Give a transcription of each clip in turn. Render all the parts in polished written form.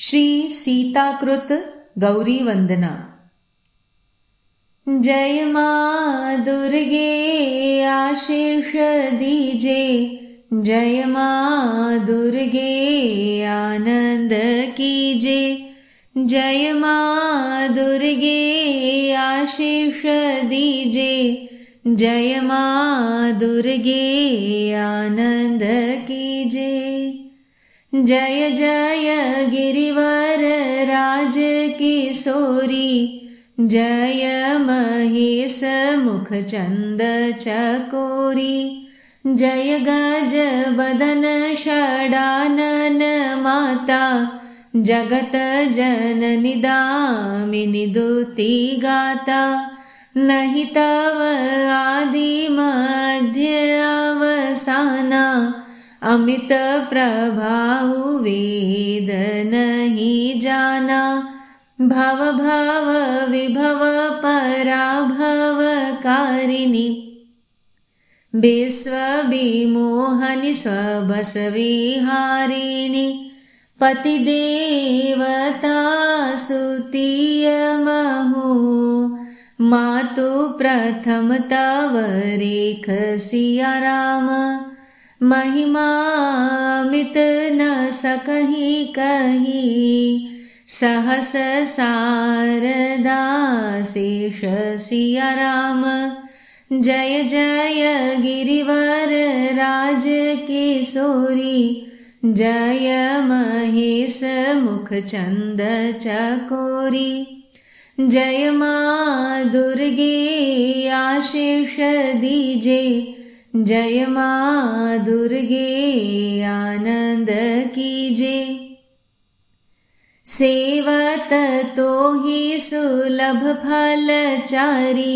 श्री सीताकृत गौरी वंदना। जय माँ दुर्गे आशीष दीजे, जय माँ दुर्गे आनंद कीजे, जय माँ दुर्गे आशीष दीजे, जय माँ दुर्गे आनंद कीजे। जय जय गिरिवर राज किशोरी, जय महेश मुख चंद चकोरी, जय गज बदन षडानन माता, जगत जननी दामिनी दुति गाता। नहीं तव आदि मध्य अवसाना, अमित प्रभाव वेद नहीं जाना। भव भव विभव पराभव कारिणी, विश्व विमोहनि स्वबस विहारिणी। पति देवता सुतीय महु, मातु प्रथम तव रेख सिया राम। महिमा अमित न सकहि कही, सहस शारदा शेष सिया राम। जय जय गिरिवर राज किशोरी, जय महेश मुख चंद चकोरी, जय माँ दुर्गे आशीष दीजे, जय माँ दुर्गे आनंद कीजे। सेवत तो ही सुलभ फलचारी,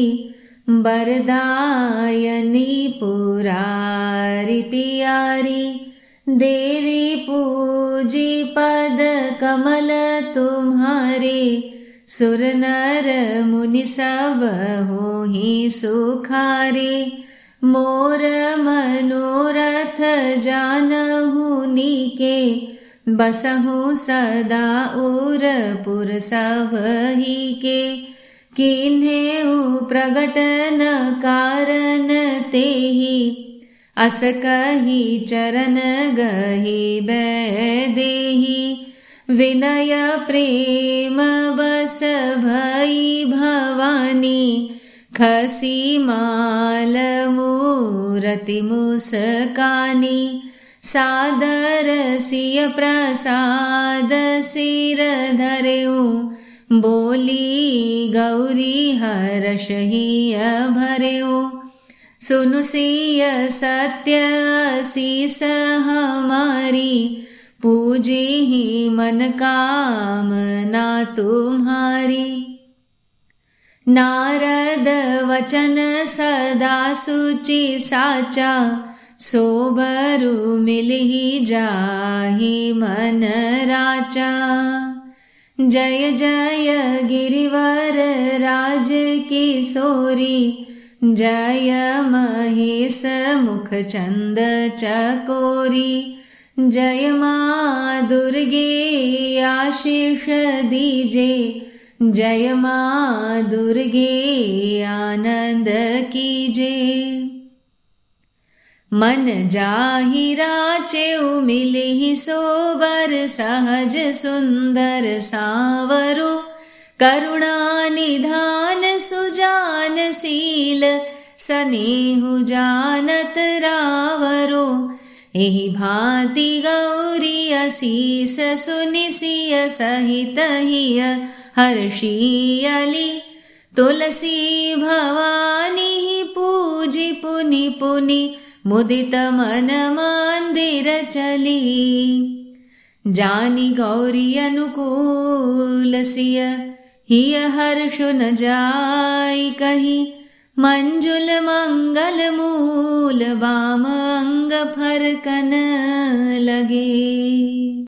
बरदायनी पुरारी पियारी। देवी पूजी पद कमल तुम्हारे, सुर नर मुनि सब होहि सुखारे। मोर मनोरथ जानहु नीके, बसहु सदा उरपुर सबहि के। किन्हेउ प्रगट न कारण तेहि, अस कहि चरण गहि बैदेहि। विनय प्रेम बस भई भवानी, खसी माल मूरति मुस्कानी। सादर सिय प्रसाद सिर धरेऊ, बोली गौरी हर्ष हिय भरेऊ। सुनु सिय सत्य शीस हमारी, पूजे ही मन कामना तुम्हारी। नारद वचन सदा सुचि साचा, सोबरु मिलहि जाहि मन राचा। जय जय गिरिवर राज किशोरी, जय महेश मुख चंद चकोरी, जय माँ दुर्गे आशीष दीजे, जय माँ दुर्गे आनंद कीजे। मन जाहि राचेउ मिलहि सोबर, सहज सुंदर सावरो। करुणा निधान सुजान शील, सनेहु जानत रावरो। एहि भांति गौरी असीस सुनि सिय सहित हिय हर्षियली। तुलसी भवानी पूजी पुनि पुनि, मुदित मन मंदिर चली। जानी गौरी अनुकूल सिय, हिय हर्ष न जाई कही। मंजुल मंगल मूल, वाम अंग फरकन लगे।